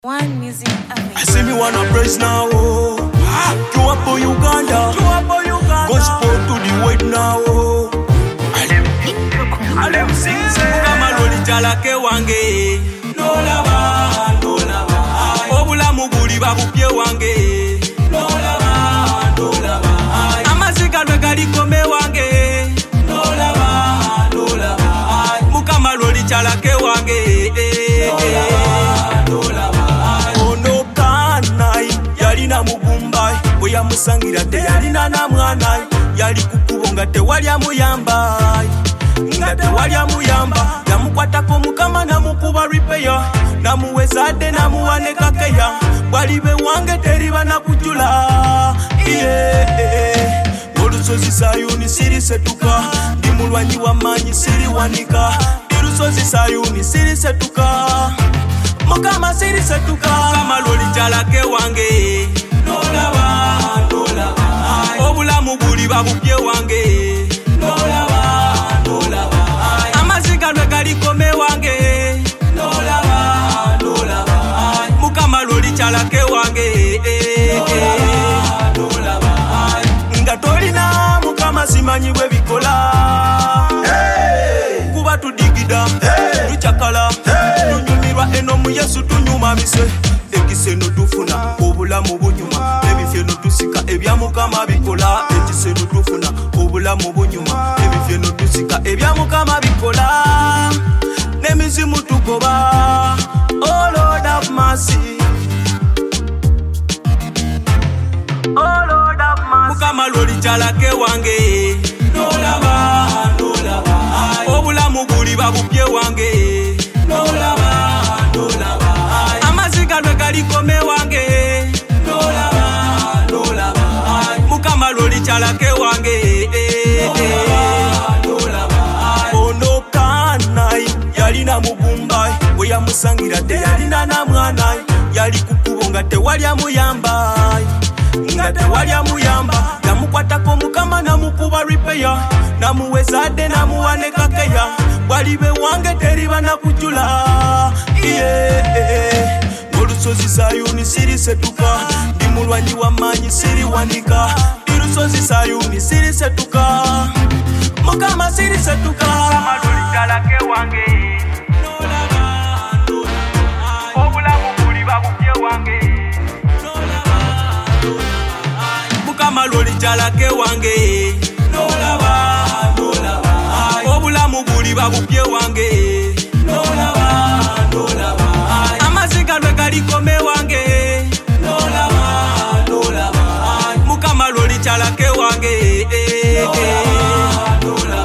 One music amazing. I see me wanna praise now. Go up for Uganda. Gospel to the world now. Alem sing kama loli jalake wange. No lava, no lava. Obula muguli babupye wange. No lava, no lava. Amazika lwegali kome wange. No lava, no lava. Mukama loli jalake wange. No lava. Yalina mugumba oya musangira te yalina na mwana yali kukubonga te walya muyamba ngate walya muyamba yamukwatako mukama na mukuba repair na muwezade na muwane kakeya balibe wange teriba na kujula olusozi Sayuni siri setuka ndi mulwanyi wa manyi siri wanika olusozi Sayuni siri setuka Mukama siri setuka kama loli jalake wange no lava, no lava. Obula muguli babupye wange no lava, no lava. Amazika lwegali kome wange no lava, no lava. Mukama loli jalake wange no lava. Nga tolina mukama simanyi bwe bikola kuba tudigida tuchakala eno mu Yesu tunyuma mise ekiseno tufuna obulamu bunyuma ebifyeno tusika ebya mukama bikola ekiseno tufuna obulamu bunyuma ebifyeno tusika ebya mukama bikola nemizimu tugoba oh Lord have mercy oh Lord have mercy mukama loli jalake wange no lava, no lava. Obulamu buli babupye wange no lava gali kome wange no lava, no lava. Mukama loli chalake wange no lava. Ono kanai yalina mugumba oya musangira te yalina na mwana yali kukubonga te walya muyamba ngate walya muyamba yamukwatako mukama na mukuba repair na muwezade na muwane kakeya balibe wange teriba na kujula olusozi Sayuni siri setuka ndi mulwanyi wa manyi siri wanika olusozi Sayuni siri setuka mukama siri setuka kama loli jalake wange no lava, no lava. Obula muguli babupye wange no lava, no lava. Mukama loli jalake wange no lava, no lava. Obula muguli babupye wange no lava, no lava. Amazika lwegali kome wange no lava, no lava. Mukama loli jalake wange no lava, no lava.